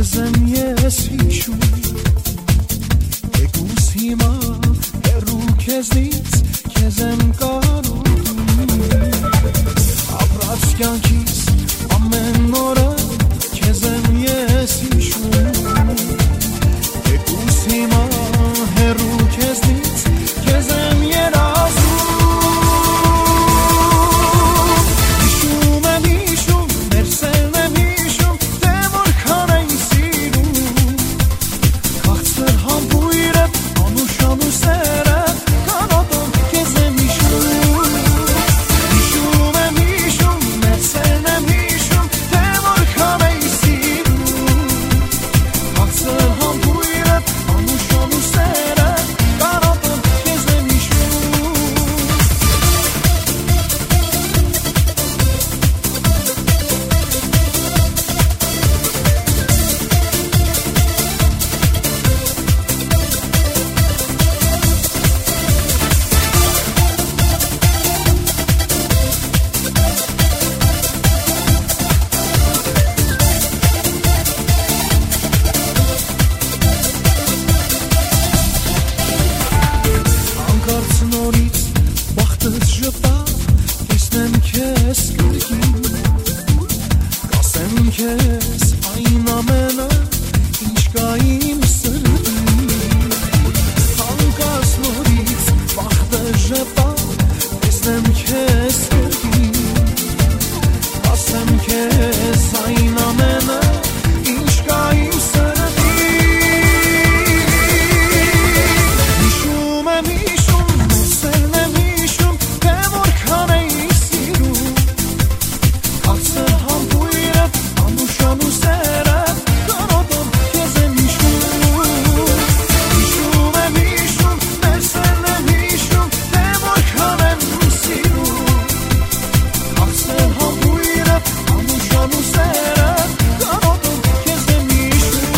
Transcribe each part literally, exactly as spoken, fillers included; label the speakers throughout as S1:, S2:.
S1: Քեզեմ ես հիշում Եկուս հիմա հեռու քեզնից Քեզեմ կարոտում Ապրած կյանքիս ամեն օրը Քեզեմ ես հիշում Եկուս հիմա հեռու քեզնից Քեզեմ երազում Հիշում եմ հիշում մեր սերն եմ հիշում Թե որքան եմ սիրում Քաղցր համբույրը անուշ անուսերը Կանոտում քեզ եմ հիշում Հիշում եմ հիշում մեր սերն եմ հիշում Թե որքան եմ սիրում Քաղցր համբույրը անուշ անուսերը Կանոտում քեզ եմ հիշում Անկարծ նորից բախտս ժպտավ Տեսնեմ քեզ կրկին Կասեմ քեզ այն ամենը Ինչ կա իմ սրտին Անկարծ նորից բախտս ժպտավ Տեսնեմ քեզ կրկին Կասեմ քեզ այն ամենը Ինչ կա իմ սրտին Հիշում եմ հիշում մեր սերն եմ հիշում Թե որքան էի սիրում Քաղցր համբույրը անուշ անուսերը Կանոտում քեզ եմ հիշում Հիշում եմ հիշում մեր սերն եմ հիշում Թե որքան եմ սիրում Քաղցր համբույրը անուշ անուսերը Կանոտում քեզ եմ հիշում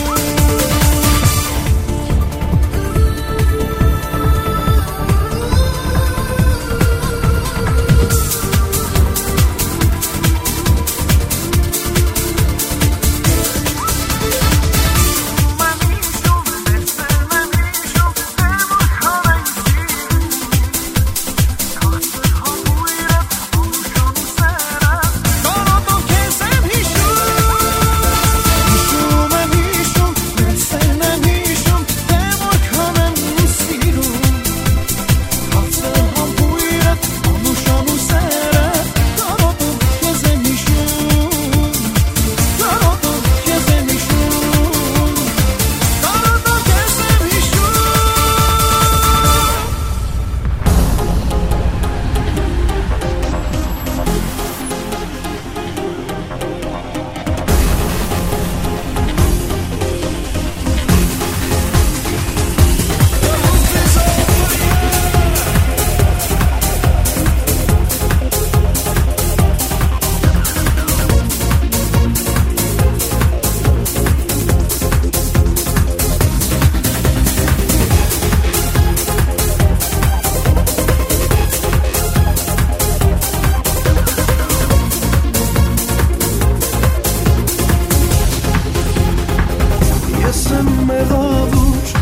S1: Ես եմ մեղավոր,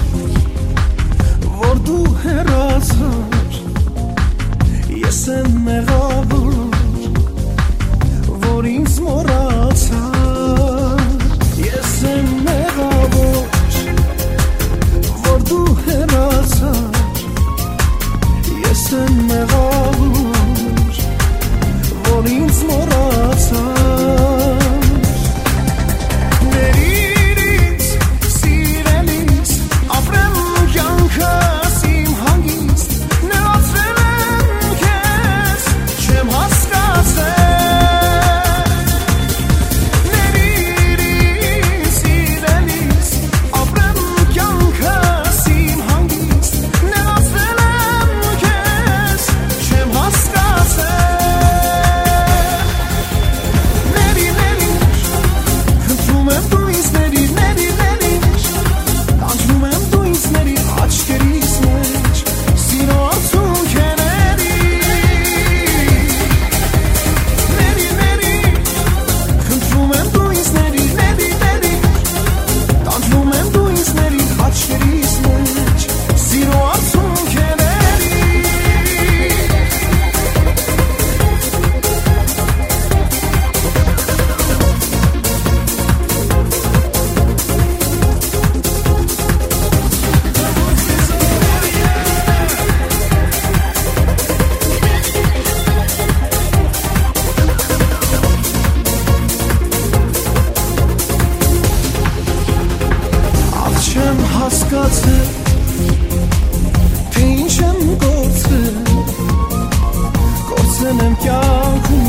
S1: որ դու հեռացար Ես եմ մեղավոր, որ ինձ մոռացար Ես եմ մեղավոր, որ դու հեռացար Ես եմ մեղավոր, որ ինձ մոռացար Ների եմ հասկացել, թե ինչ եմ գործել, գործել եմ կյանքում